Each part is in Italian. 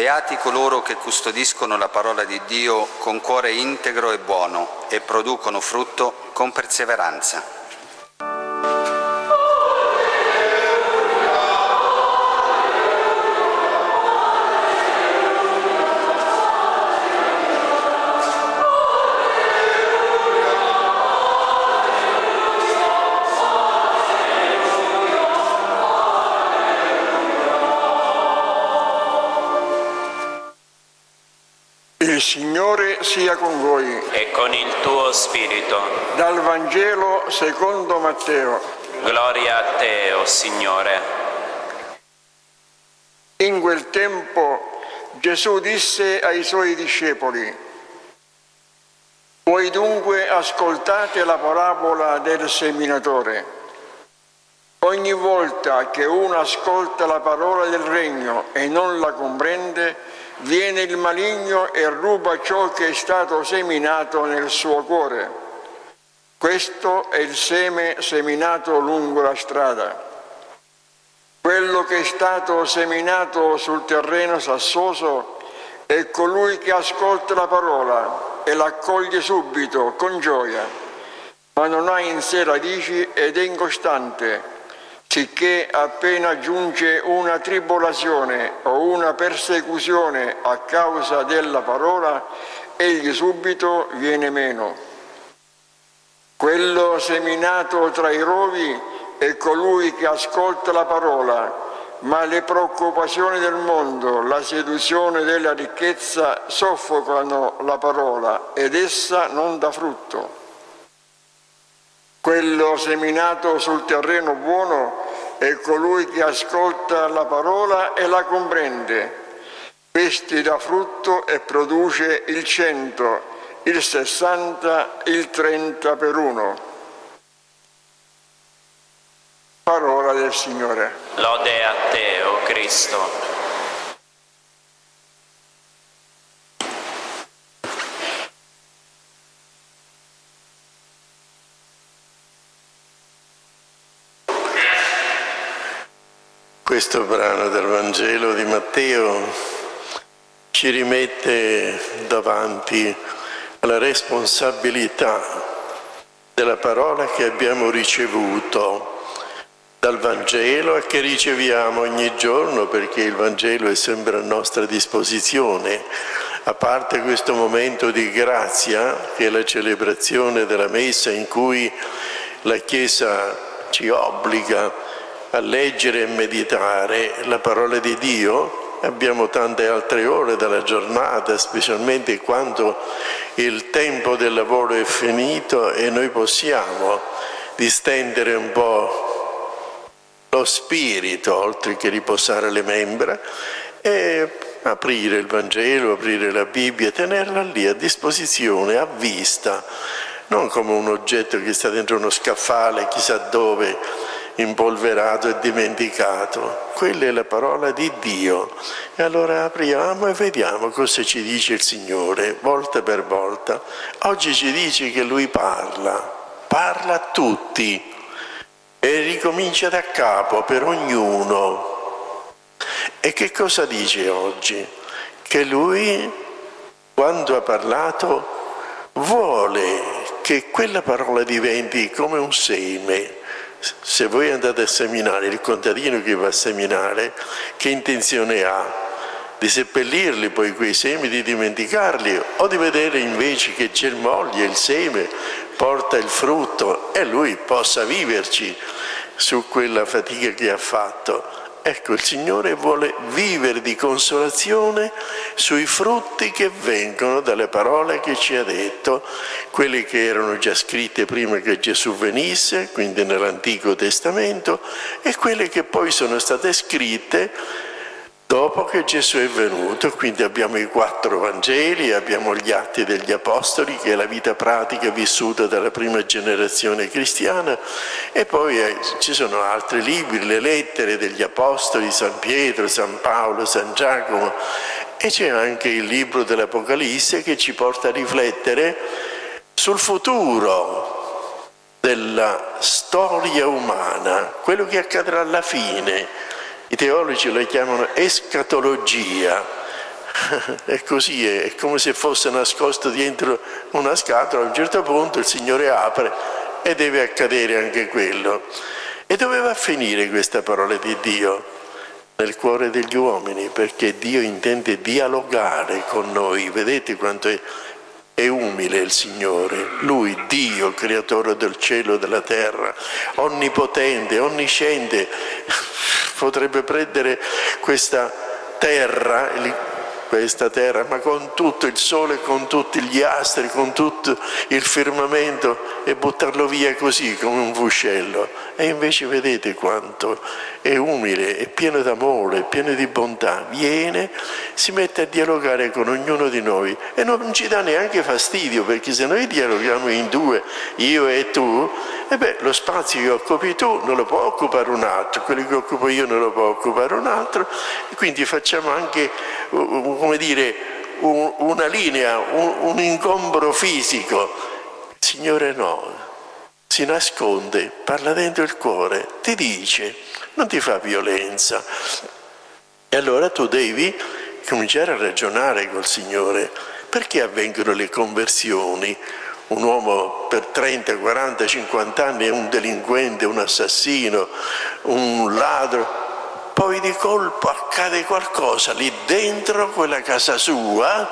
Beati coloro che custodiscono la parola di Dio con cuore integro e buono e producono frutto con perseveranza. Il Signore sia con voi. E con il tuo spirito. Dal Vangelo secondo Matteo. Gloria a te, o Signore. In quel tempo Gesù disse ai suoi discepoli: voi dunque ascoltate la parabola del seminatore. Ogni volta che uno ascolta la parola del regno e non la comprende, viene il maligno e ruba ciò che è stato seminato nel suo cuore. Questo è il seme seminato lungo la strada. Quello che è stato seminato sul terreno sassoso è colui che ascolta la parola e l'accoglie subito, con gioia, ma non ha in sé radici ed è incostante, sicché appena giunge una tribolazione o una persecuzione a causa della parola, egli subito viene meno. Quello seminato tra i rovi è colui che ascolta la parola, ma le preoccupazioni del mondo, la seduzione della ricchezza soffocano la parola ed essa non dà frutto. Quello seminato sul terreno buono è colui che ascolta la parola e la comprende. Questi dà frutto e produce il 100, il 60, il 30 per uno. Parola del Signore. Lode a te, o Cristo. Questo brano del Vangelo di Matteo ci rimette davanti alla responsabilità della parola che abbiamo ricevuto dal Vangelo e che riceviamo ogni giorno, perché il Vangelo è sempre a nostra disposizione. A parte questo momento di grazia, che è la celebrazione della Messa, in cui la Chiesa ci obbliga a leggere e meditare la parola di Dio, abbiamo tante altre ore della giornata, specialmente quando il tempo del lavoro è finito e noi possiamo distendere un po' lo spirito, oltre che riposare le membra, e aprire il Vangelo, aprire la Bibbia, tenerla lì a disposizione, a vista, non come un oggetto che sta dentro uno scaffale, chissà dove, impolverato e dimenticato. Quella è la parola di Dio. E allora apriamo e vediamo cosa ci dice il Signore, volta per volta. Oggi ci dice che Lui parla a tutti e ricomincia da capo per ognuno. E che cosa dice oggi? Che Lui, quando ha parlato, vuole che quella parola diventi come un seme. Se voi andate a seminare, il contadino che va a seminare, che intenzione ha? Di seppellirli poi quei semi, di dimenticarli, o di vedere invece che germoglia il seme, porta il frutto e lui possa viverci su quella fatica che ha fatto? Ecco, il Signore vuole vivere di consolazione sui frutti che vengono dalle parole che ci ha detto, quelle che erano già scritte prima che Gesù venisse, quindi nell'Antico Testamento, e quelle che poi sono state scritte dopo che Gesù è venuto. Quindi abbiamo i 4 Vangeli, abbiamo gli Atti degli Apostoli, che è la vita pratica vissuta dalla prima generazione cristiana, e poi ci sono altri libri, le lettere degli Apostoli, San Pietro, San Paolo, San Giacomo, e c'è anche il libro dell'Apocalisse che ci porta a riflettere sul futuro della storia umana, quello che accadrà alla fine. I teologi lo chiamano escatologia, è così, è come se fosse nascosto dietro una scatola. A un certo punto il Signore apre e deve accadere anche quello. E dove va a finire questa parola di Dio? Nel cuore degli uomini, perché Dio intende dialogare con noi. Vedete quanto è umile il Signore, Lui, Dio, creatore del cielo e della terra, onnipotente, onnisciente, potrebbe prendere questa terra, ma con tutto il sole, con tutti gli astri, con tutto il firmamento e buttarlo via così come un fuscello. E invece vedete quanto è umile, è pieno d'amore, è pieno di bontà. Viene, si mette a dialogare con ognuno di noi e non ci dà neanche fastidio, perché se noi dialoghiamo in due, io e tu, lo spazio che occupi tu non lo può occupare un altro, quello che occupo io non lo può occupare un altro, e quindi facciamo anche, come dire, una linea, un ingombro fisico. Il Signore no, si nasconde, parla dentro il cuore, ti dice, non ti fa violenza. E allora tu devi cominciare a ragionare col Signore. Perché avvengono le conversioni? Un uomo per 30, 40, 50 anni è un delinquente, un assassino, un ladro. Poi di colpo accade qualcosa lì dentro quella casa sua,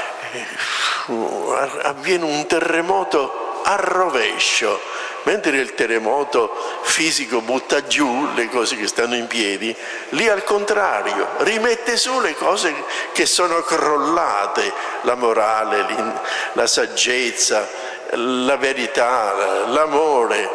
avviene un terremoto a rovescio. Mentre il terremoto fisico butta giù le cose che stanno in piedi, lì al contrario rimette su le cose che sono crollate, la morale, la saggezza, la verità, l'amore.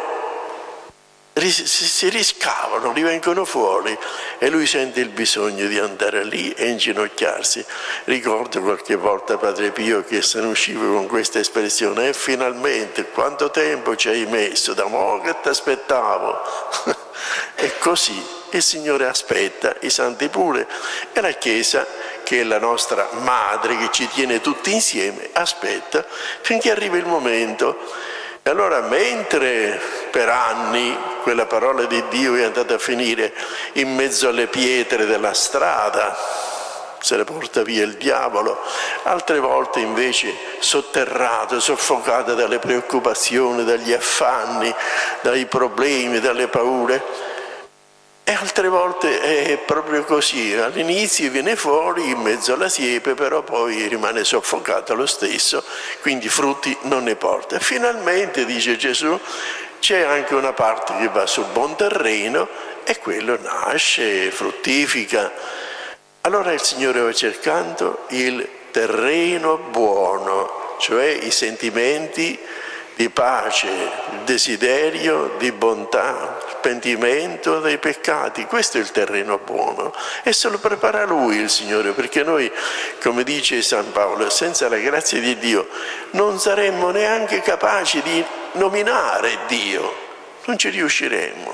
Si riscavano, rivengono fuori, e lui sente il bisogno di andare lì e inginocchiarsi. Ricordo qualche volta Padre Pio che se ne usciva con questa espressione: e finalmente, quanto tempo ci hai messo, da mo' che ti aspettavo. E così il Signore aspetta, i santi pure, e la Chiesa, che è la nostra madre che ci tiene tutti insieme, aspetta finché arriva il momento. E allora, mentre per anni quella parola di Dio è andata a finire in mezzo alle pietre della strada, se le porta via il diavolo, altre volte invece sotterrata, soffocata dalle preoccupazioni, dagli affanni, dai problemi, dalle paure. E altre volte è proprio così, all'inizio viene fuori in mezzo alla siepe, però poi rimane soffocata lo stesso, quindi frutti non ne porta. E finalmente, dice Gesù, c'è anche una parte che va sul buon terreno e quello nasce, fruttifica. Allora il Signore va cercando il terreno buono, cioè i sentimenti di pace, il desiderio di bontà, il pentimento dei peccati. Questo è il terreno buono, e se lo prepara Lui, il Signore, perché noi, come dice San Paolo, senza la grazia di Dio non saremmo neanche capaci di nominare Dio, non ci riusciremmo.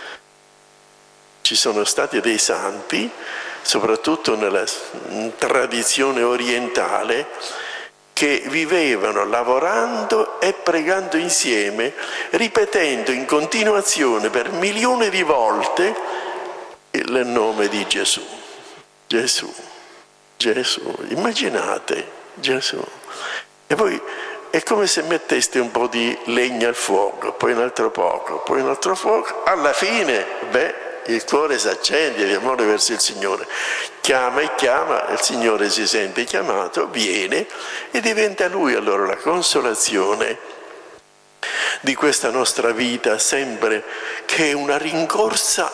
Ci sono stati dei santi, soprattutto nella tradizione orientale, che vivevano lavorando e pregando insieme, ripetendo in continuazione per milioni di volte il nome di Gesù. Gesù, Gesù, immaginate, Gesù. E poi è come se metteste un po' di legna al fuoco, poi un altro poco, poi un altro fuoco, alla fine, il cuore si accende di amore verso il Signore. Chiama e chiama, il Signore si sente chiamato, viene e diventa Lui allora la consolazione di questa nostra vita, sempre che è una rincorsa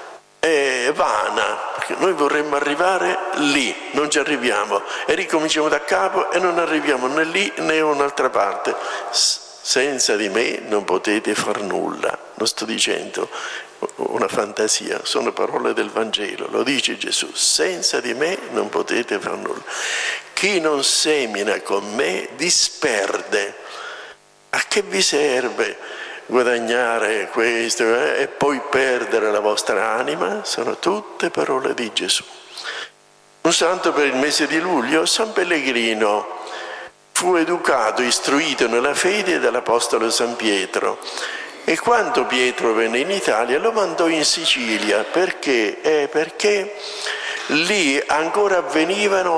vana, perché noi vorremmo arrivare lì, non ci arriviamo, e ricominciamo da capo e non arriviamo né lì né da un'altra parte. Senza di me non potete far nulla. Non sto dicendo una fantasia, sono parole del Vangelo, lo dice Gesù: senza di me non potete far nulla. Chi non semina con me disperde. A che vi serve guadagnare questo e poi perdere la vostra anima? Sono tutte parole di Gesù. Un santo per il mese di luglio, San Pellegrino, fu educato, istruito nella fede dall'Apostolo San Pietro, e quando Pietro venne in Italia lo mandò in Sicilia. Perché? Perché lì ancora avvenivano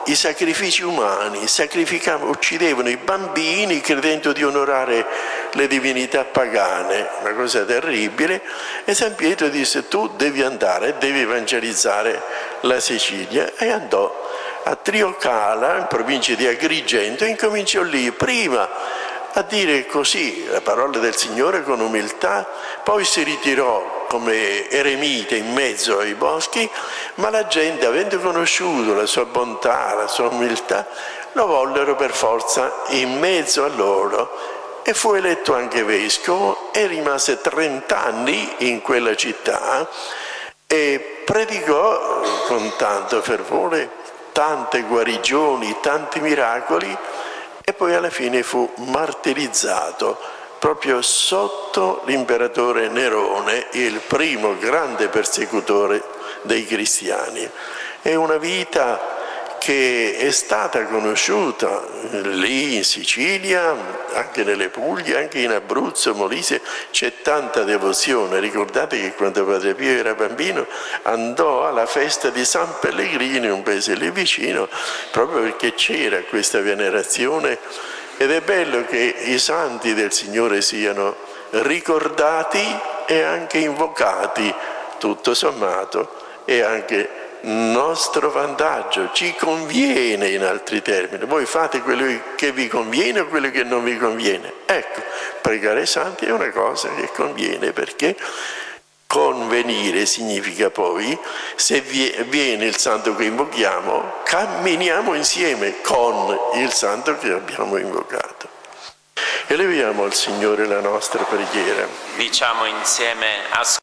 i sacrifici umani, uccidevano i bambini credendo di onorare le divinità pagane, una cosa terribile, e San Pietro disse: tu devi andare, devi evangelizzare la Sicilia, e andò a Triocala, in provincia di Agrigento, e incominciò lì prima a dire così la parola del Signore con umiltà, poi si ritirò come eremita in mezzo ai boschi, ma la gente, avendo conosciuto la sua bontà, la sua umiltà, lo vollero per forza in mezzo a loro, e fu eletto anche vescovo e rimase 30 anni in quella città e predicò con tanto fervore tante guarigioni, tanti miracoli, e poi alla fine fu martirizzato proprio sotto l'imperatore Nerone, il primo grande persecutore dei cristiani. È una vita che è stata conosciuta lì in Sicilia, anche nelle Puglie, anche in Abruzzo, Molise, c'è tanta devozione. Ricordate che quando Padre Pio era bambino andò alla festa di San Pellegrino, un paese lì vicino, proprio perché c'era questa venerazione, ed è bello che i santi del Signore siano ricordati e anche invocati, tutto sommato, e anche nostro vantaggio, ci conviene, in altri termini. Voi fate quello che vi conviene o quello che non vi conviene. Ecco, pregare i santi è una cosa che conviene, perché convenire significa poi, se viene il santo che invochiamo, camminiamo insieme con il santo che abbiamo invocato. Eleviamo al Signore la nostra preghiera. Diciamo insieme: